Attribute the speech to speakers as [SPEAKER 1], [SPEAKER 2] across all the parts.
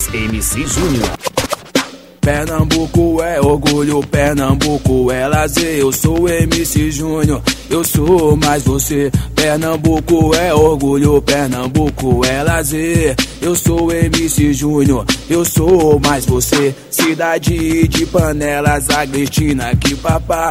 [SPEAKER 1] MC Júnior.
[SPEAKER 2] Pernambuco é orgulho, Pernambuco é lazer. Eu sou MC Júnior, eu sou mais você. Pernambuco é orgulho, Pernambuco é lazer. Eu sou MC Júnior, eu sou mais você. Cidade de Panelas, Agrestina, que papá,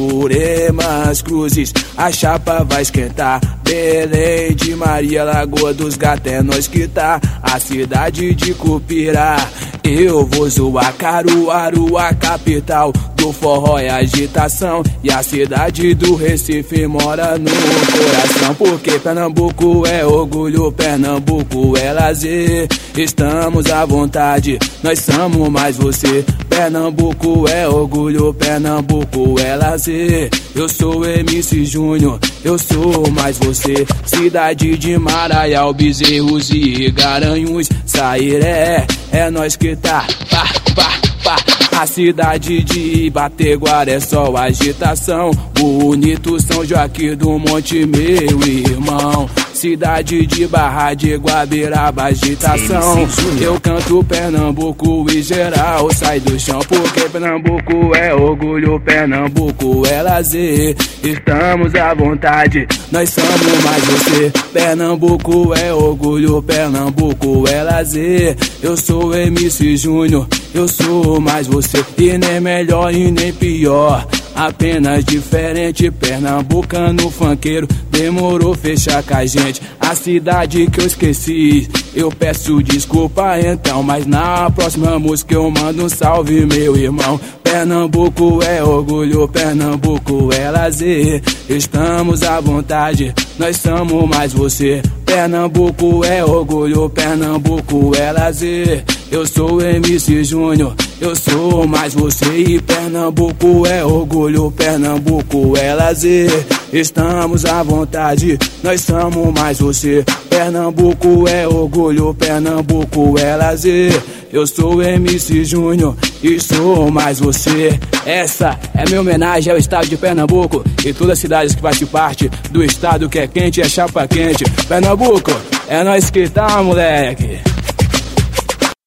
[SPEAKER 2] Juremas, Cruzes, a chapa vai esquentar. Belém de Maria, Lagoa dos Gatos, é nós que tá. A cidade de Cupira, eu vou zoar. Caruaru, a capital do forró e agitação. E a cidade do Recife mora no coração. Porque Pernambuco é orgulho, Pernambuco é lazer. Estamos à vontade, nós somos mais você. Pernambuco é orgulho, Pernambuco é lazer. Eu sou MC Júnior, eu sou mais você. Cidade de Maraial, Bezerros e Garanhuns, Sairé, é nós que tá. Pá, pá, pá. A cidade de Bateguara é só agitação. Bonito São Joaquim do Monte, meu irmão. Cidade de Barra de Guabiraba, agitação. Eu canto Pernambuco e geral sai do chão. Porque Pernambuco é orgulho, Pernambuco é lazer. Estamos à vontade, nós somos mais você. Pernambuco é orgulho, Pernambuco é lazer. Eu sou MC Júnior, eu sou mais você. E nem melhor e nem pior, apenas diferente. Pernambucano funkeiro, demorou fechar com a gente. A cidade que eu esqueci, eu peço desculpa então. Mas na próxima música eu mando um salve, meu irmão. Pernambuco é orgulho, Pernambuco é lazer. Estamos à vontade, nós somos mais você. Pernambuco é orgulho, Pernambuco é lazer. Eu sou MC Júnior, eu sou mais você. E Pernambuco é orgulho, Pernambuco é lazer. Estamos à vontade, nós somos mais você. Pernambuco é orgulho, Pernambuco é lazer. Eu sou MC Júnior e sou mais você. Essa é minha homenagem ao estado de Pernambuco e todas as cidades que fazem parte do estado que é quente, é chapa quente. Pernambuco, é nós que tá, moleque.